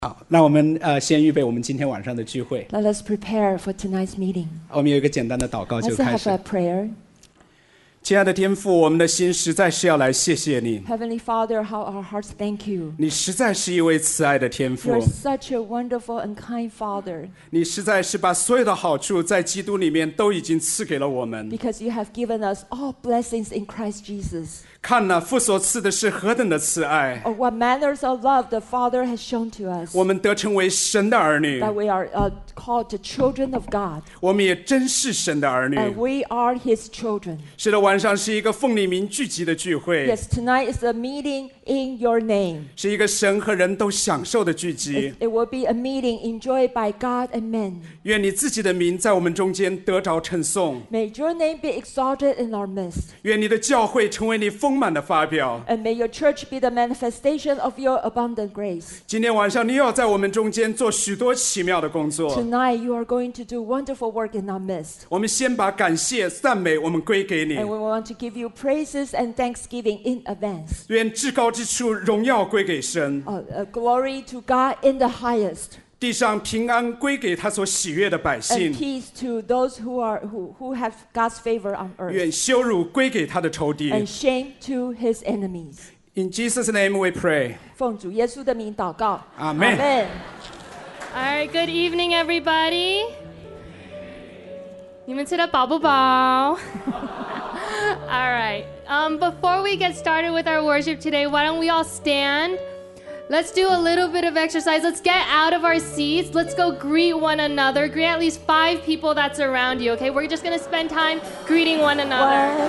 好，那我们先预备我们今天晚上的聚会。 Let us prepare for tonight's meeting. 我们有一个简单的祷告就 Let's 开 have 始。 a prayer. 亲爱的天父，我们的心实在是要来谢谢你， Heavenly Father, how our hearts thank you. 你实在是一位慈爱的天父 You're， such a wonderful and kind Father 你实在是把所有的好处在基督里面都已经赐给了我们。 because you have given us all blessings in Christ Jesus. 看哪，父所赐的是何等的慈爱， Of what manners of love the Father has shown to us, 我们得成为神的儿女， that we are called the children of God, 我们也真是神的儿女。 and we are His children. 是的，晚上是一个奉你名聚集的聚会， Yes, tonight is a meeting in your name. 是一个神和人都享受的聚集。 It will be a meeting enjoyed by God and men. 愿你自己的名在我们中间得着称颂， May your name be exalted in our midst, 愿你的教会成为你丰满的发表。 and may your church be the manifestation of your abundant grace. 今天晚上你又要在我们中间做许多奇妙的工作， Tonight you are going to do wonderful work in our midst, 我们先把感谢赞美我们归给你， and we want to give you praises and thanksgiving in advance. 愿至高之处荣耀归给神， Glory to God in the highest, 地上平安归给他所喜悦的百 and 姓， peace to those who have God's favor on earth, 愿羞辱归给他的仇敌。 and shame to His enemies. In Jesus' name we pray. 奉主耶稣的名祷告， Amen. Amen. All right, good evening, everybody. 你们吃得饱不饱？ All right. Before we get started with our worship today, why don't we all stand? Let's do a little bit of exercise. Let's get out of our seats. Let's go greet one another. Greet at least 5 people that's around you, okay? We're just going to spend time greeting one another.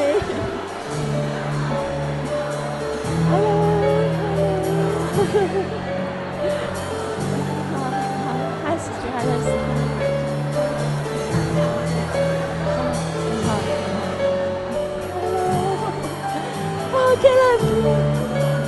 Hi, Sister Alice. Oh, Caleb.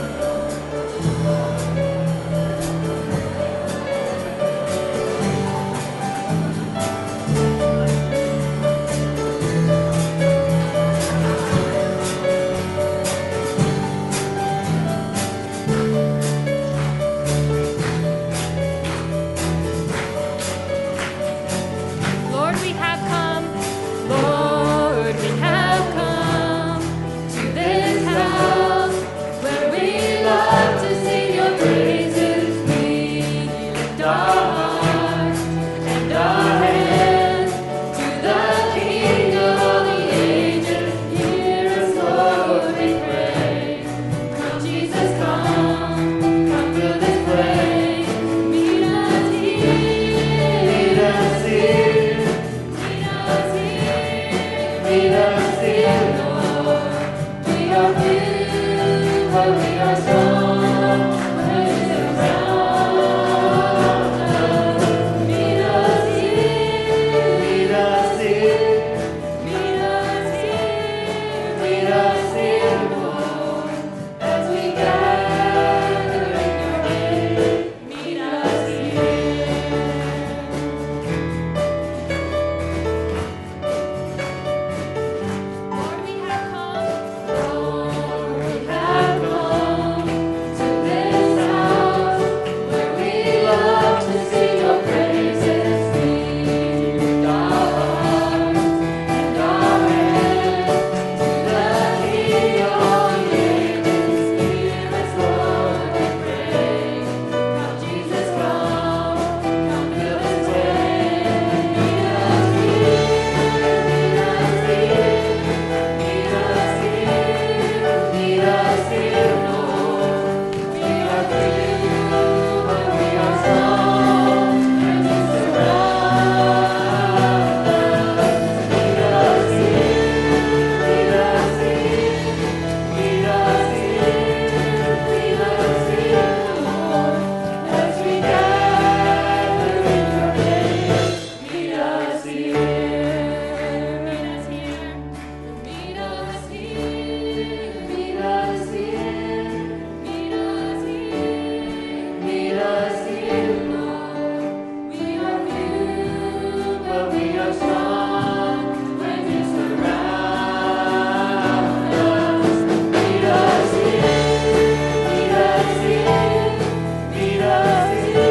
Lord, we have come. Lord, we have come to this house where we love to sing your praises. We lift our hearts and our hands to the King of all the ages. Hear us, Lord, we pray. Come, Jesus, come fill this place. Meet us here. Meet us here. Meet us here, Lord. We are few, but we are strong. Praise around us. Meet us here. Meet us here. Meet us here. Meet us here, Lord. As we gather in your name. Meet us here. Lord, we have come. Lord, we have come to this house where we love to sing your praises. We lift our hearts and our hands to the King of all the ages. Hear us, Lord, we pray. Come, Jesus, come fill this place. Meet us here, meet us here. Meet us here, meet us here, Lord. We are few, but we are strong, and you surround us. Meet us here, meet us here, meet us here, meet us here, Lord. As we gather in your name, meet us here, meet us here. Meet us here, meet us here, meet us here, meet us here, Lord. We are few, but we are strong when you surround us. Meet us here, meet us here, meet us here.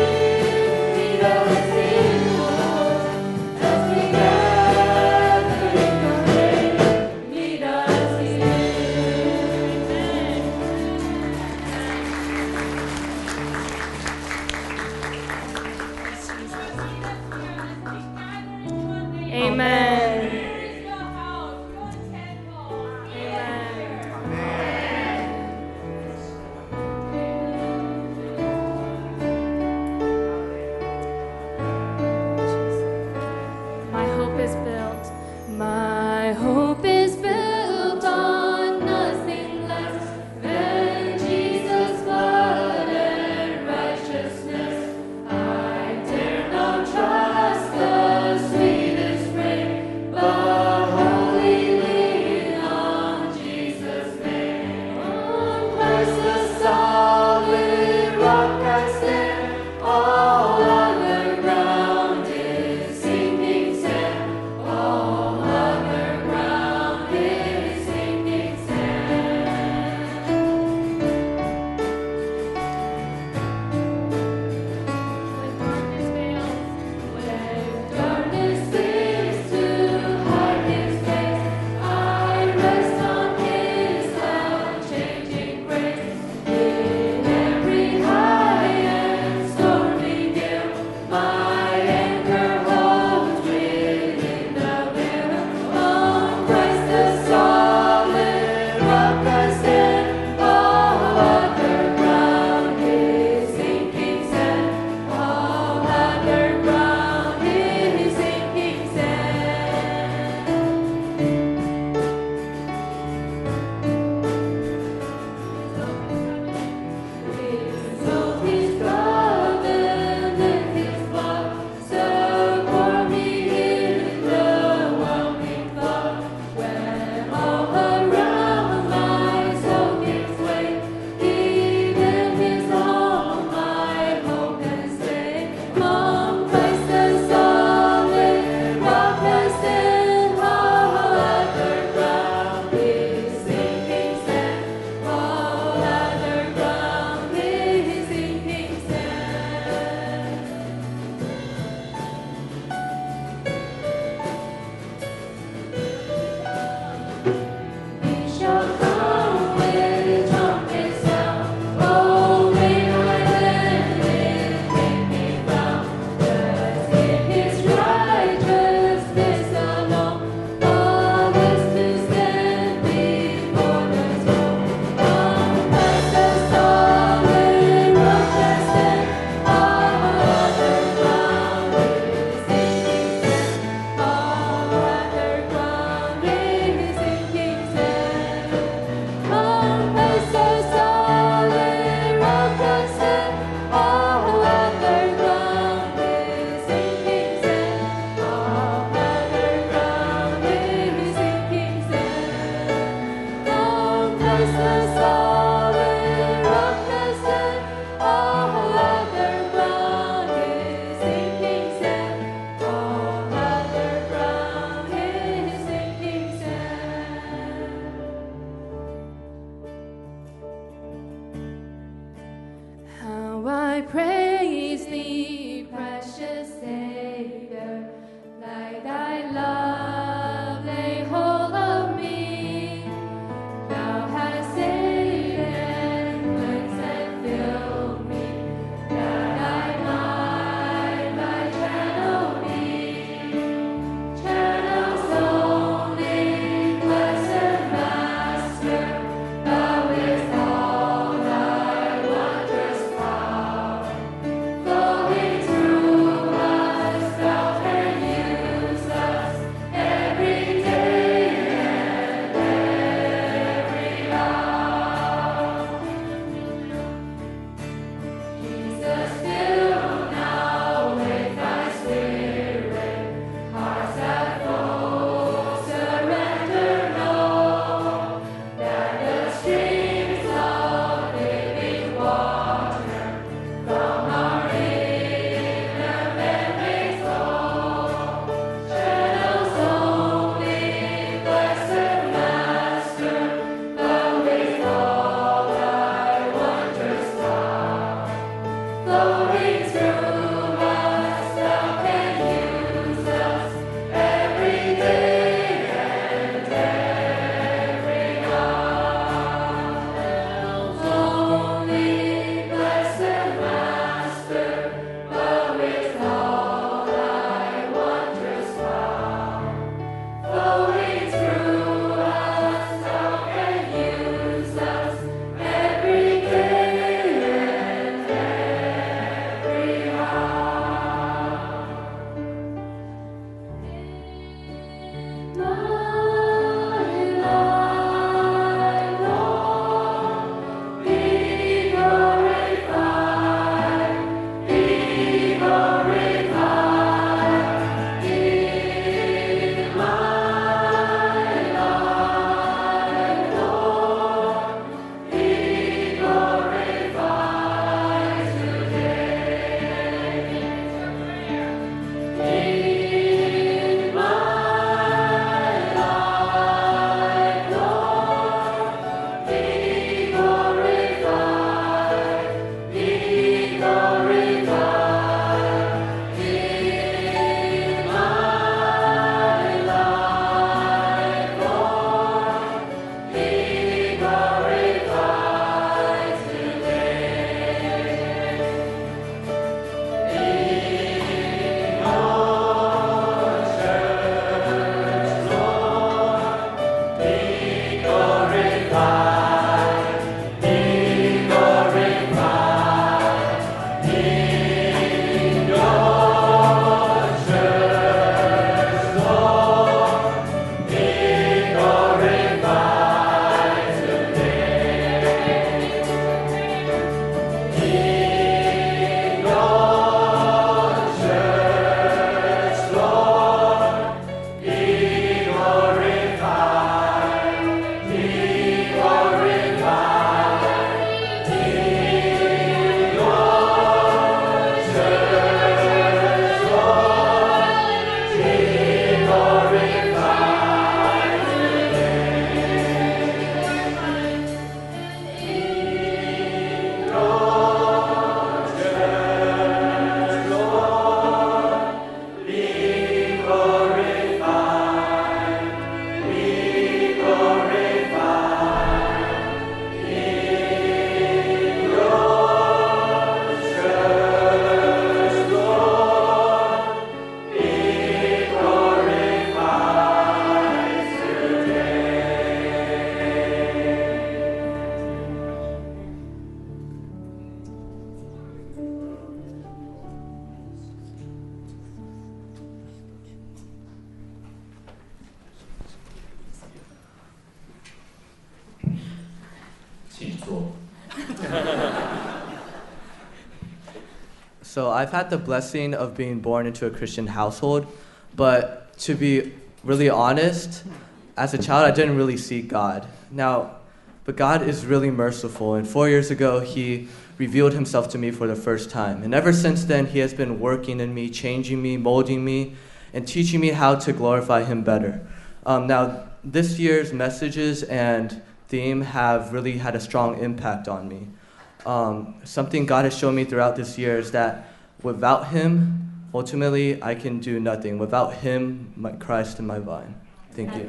So I've had the blessing of being born into a Christian household, but to be really honest, as a child I didn't really seek God. But God is really merciful, and 4 years ago He revealed Himself to me for the first time. And ever since then He has been working in me, changing me, molding me, and teaching me how to glorify Him better. Now this year's messages and theme have really had a strong impact on me. Something God has shown me throughout this year is that without Him, ultimately, I can do nothing. Without Him, my Christ and my vine. Thank you.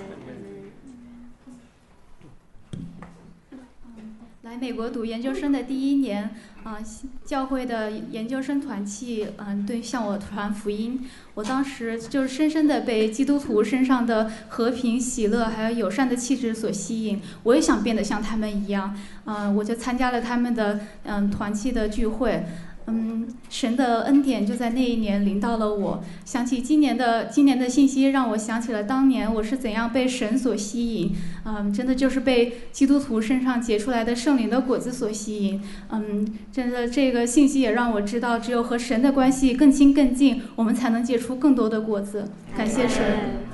来美国读研究生的第1年，教会的研究生团契，向我传福音。我当时就是深深的被基督徒身上的和平、喜乐还有友善的气质所吸引。我也想变得像他们一样，我就参加了他们的团契的聚会。神的恩典就在那一年临到了我。想起今年的信息，让我想起了当年我是怎样被神所吸引。真的就是被基督徒身上结出来的圣灵的果子所吸引。真的这个信息也让我知道，只有和神的关系更亲更近，我们才能结出更多的果子。感谢神。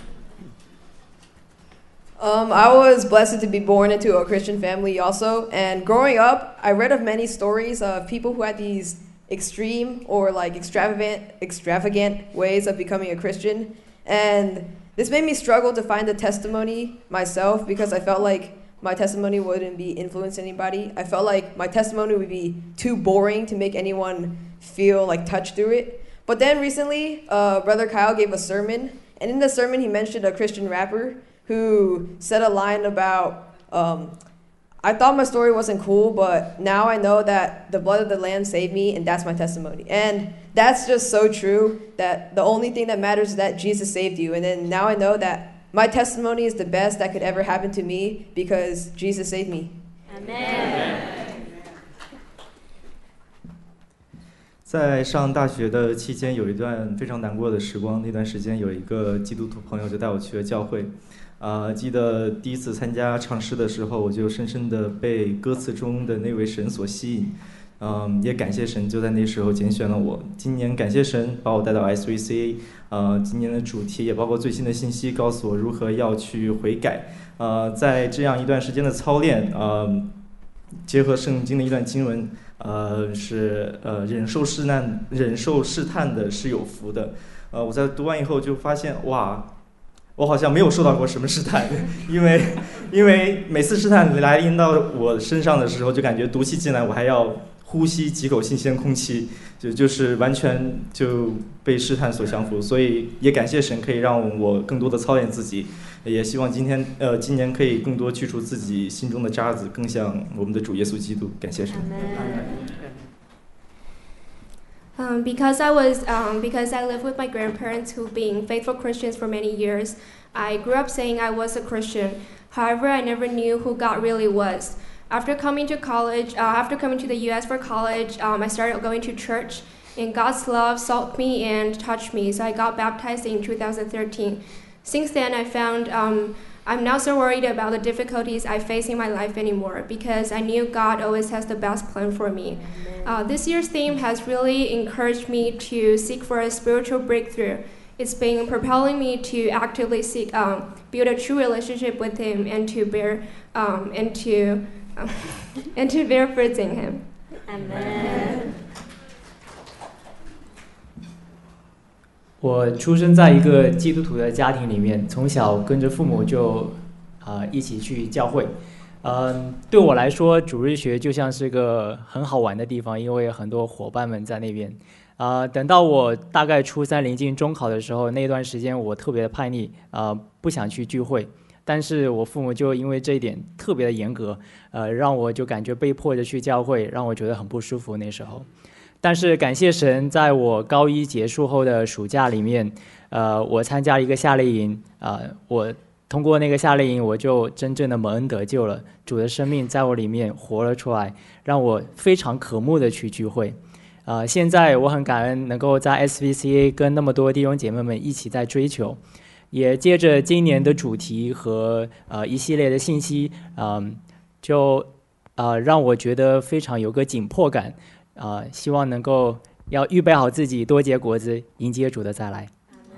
I was blessed to be born into a Christian family also, and growing up, I read of many stories of people who had these extreme or like extravagant ways of becoming a Christian, and this made me struggle to find a testimony myself because I felt like my testimony wouldn't be influencing anybody. I felt like my testimony would be too boring to make anyone feel like touched through it. But then recently, Brother Kyle gave a sermon, and in the sermon he mentioned a Christian rapper who said a line about, I thought my story wasn't cool, but now I know that the blood of the Lamb saved me, and that's my testimony. And that's just so true, that the only thing that matters is that Jesus saved you. And then now I know that my testimony is the best that could ever happen to me because Jesus saved me. Amen. 在上大学的期间，有一段非常难过的时光。那段时间，有一个基督徒朋友就带我去了教会。记得第一次参加唱诗的时候，我就深深的被歌词中的那位神所吸引。也感谢神就在那时候拣选了我。今年感谢神把我带到 SVCA。今年的主题也包括最新的信息，告诉我如何要去悔改。在这样一段时间的操练，结合圣经的一段经文。是忍受试探的是有福的。我在读完以后就发现，哇，我好像没有受到过什么试探，因为每次试探来临到我身上的时候，就感觉毒气进来，我还要呼吸几口新鲜空气，就是完全就被试探所降服。所以也感谢神可以让我更多的操练自己，也希望今年可以更多去除自己心中的渣子，更像我们的主耶稣基督。感谢神。 Because I lived with my grandparents who've been faithful Christians for many years, I grew up saying I was a Christian. However, I never knew who God really was. After coming to the U.S. for college, I started going to church, and God's love sought me and touched me, so I got baptized in 2013. Since then, I found I'm not so worried about the difficulties I face in my life anymore because I knew God always has the best plan for me. This year's theme has really encouraged me to seek for a spiritual breakthrough. It's been propelling me to actively seek, build a true relationship with Him and to bear fruits in Him. Amen. 我出生在一个基督徒的家庭里面，从小跟着父母就一起去教会。对我来说，主日学就像是个很好玩的地方，因为有很多伙伴们在那边。等到我大概初3临近中考的时候，那段时间我特别的叛逆，不想去聚会。但是我父母就因为这一点特别的严格，让我就感觉被迫着去教会，让我觉得很不舒服那时候。但是感谢神，在我高1结束后的暑假里面，我参加了一个夏令营，我通过那个夏令营，我就真正的蒙恩得救了，主的生命在我里面活了出来，让我非常渴慕的去聚会。现在我很感恩能够在 SVCA 跟那么多弟兄姐妹们一起在追求，也接着今年的主题和一系列的信息，让我觉得非常有个紧迫感。 希望能够要预备好自己，多结果子，迎接主的再来。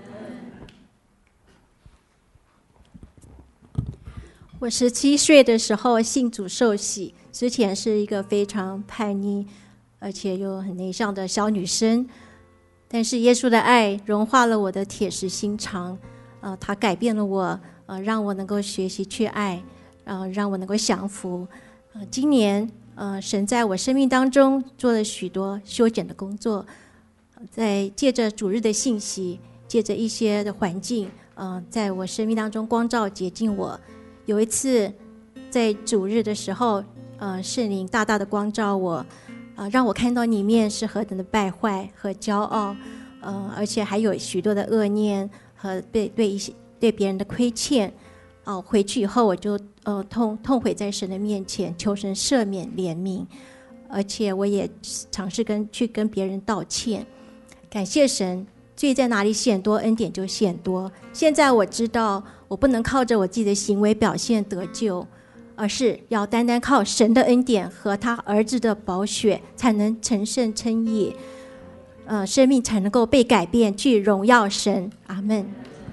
我17岁的时候信主受洗，之前是一个非常叛逆，而且又很内向的小女生。但是耶稣的爱融化了我的铁石心肠，他改变了我，让我能够学习去爱，让我能够降服。今年，神在我生命当中做了许多修剪的工作，在借着主日的信息，借着一些的环境，在我生命当中光照洁净我。有一次在主日的时候，圣灵大大的光照我，让我看到里面是何等的败坏和骄傲，而且还有许多的恶念和对别人的亏欠。回去以后我就痛悔在神的面前，求神赦免怜悯，而且我也尝试去跟别人道歉。感谢神，罪在哪里显多，恩典就显多。现在我知道我不能靠着我自己的行为表现得救，而是要单单靠神的恩典和他儿子的宝血，才能成圣称义，生命才能够被改变，去荣耀神。阿们。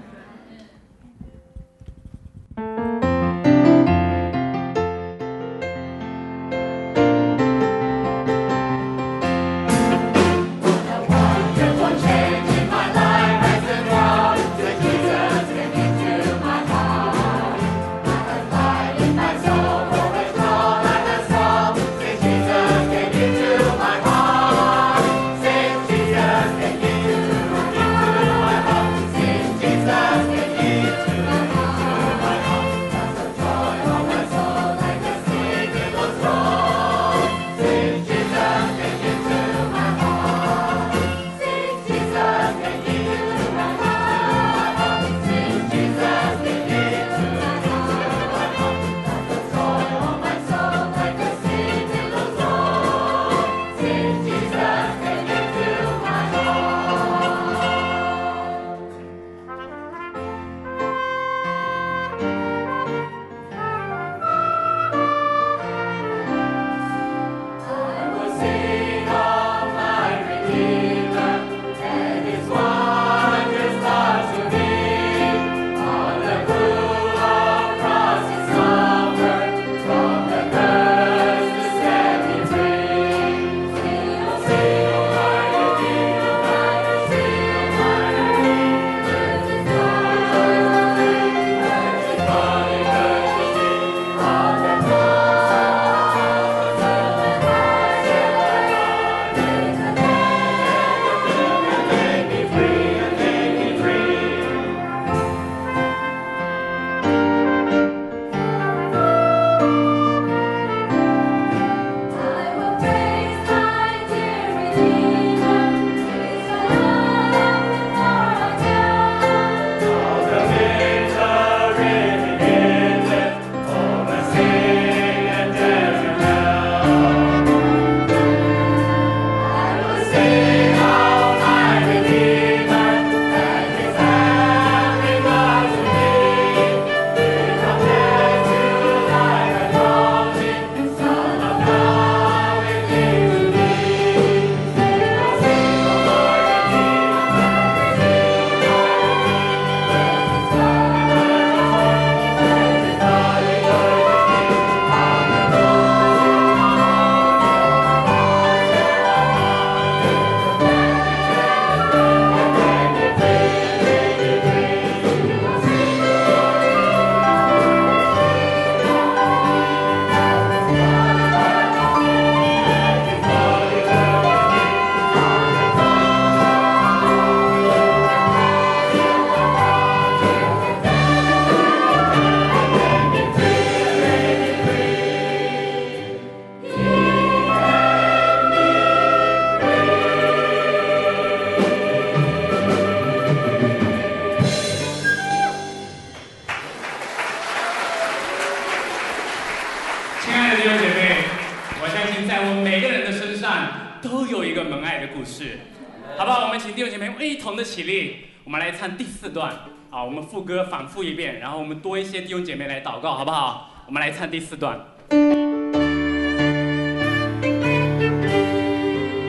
好不好？我们请弟兄姐妹一同的起立，我们来唱第4段。好，我们副歌反复一遍，然后我们多一些弟兄姐妹来祷告，好不好？我们来唱第4段。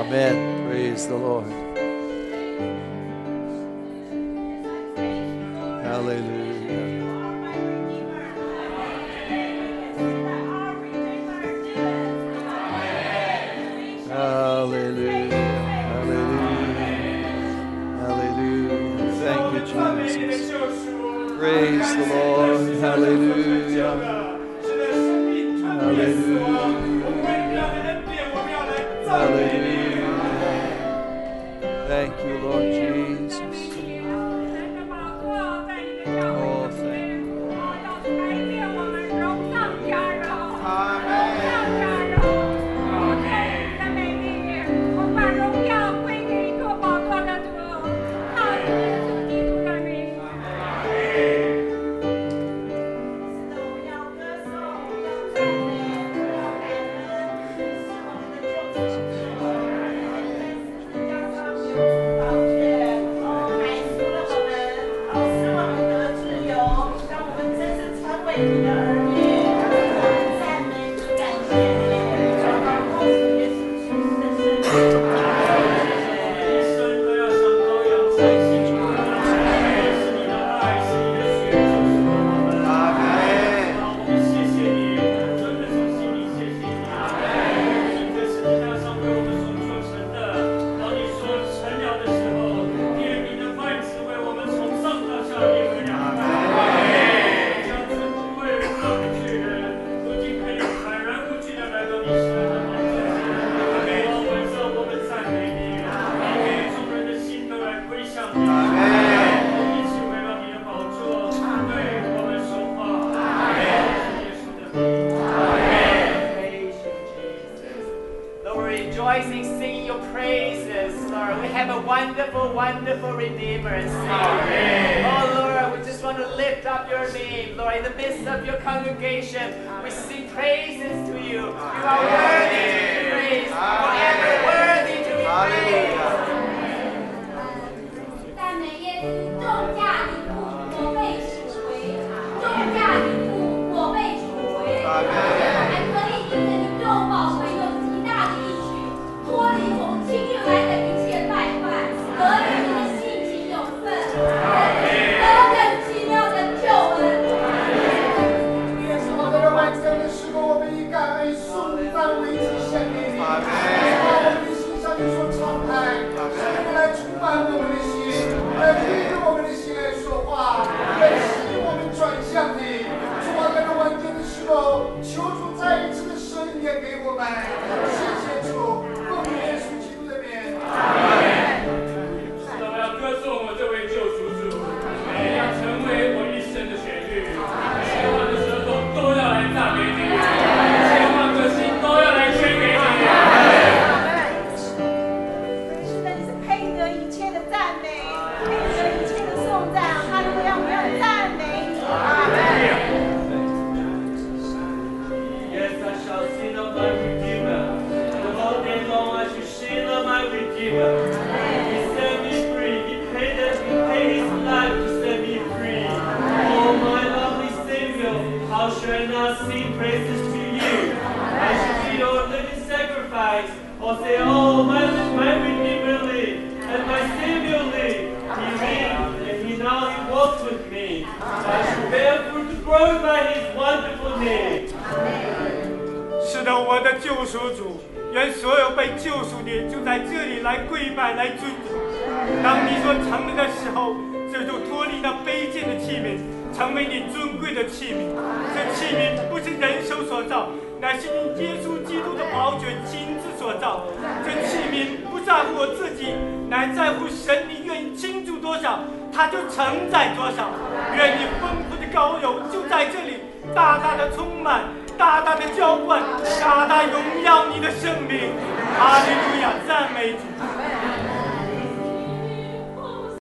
Amen. Praise the Lord. Hallelujah. Hallelujah. Hallelujah. Hallelujah. Thank you, Jesus. Praise the Lord. Hallelujah. Hallelujah. Hallelujah. Thank you, Lord Jesus. Oh, thank you.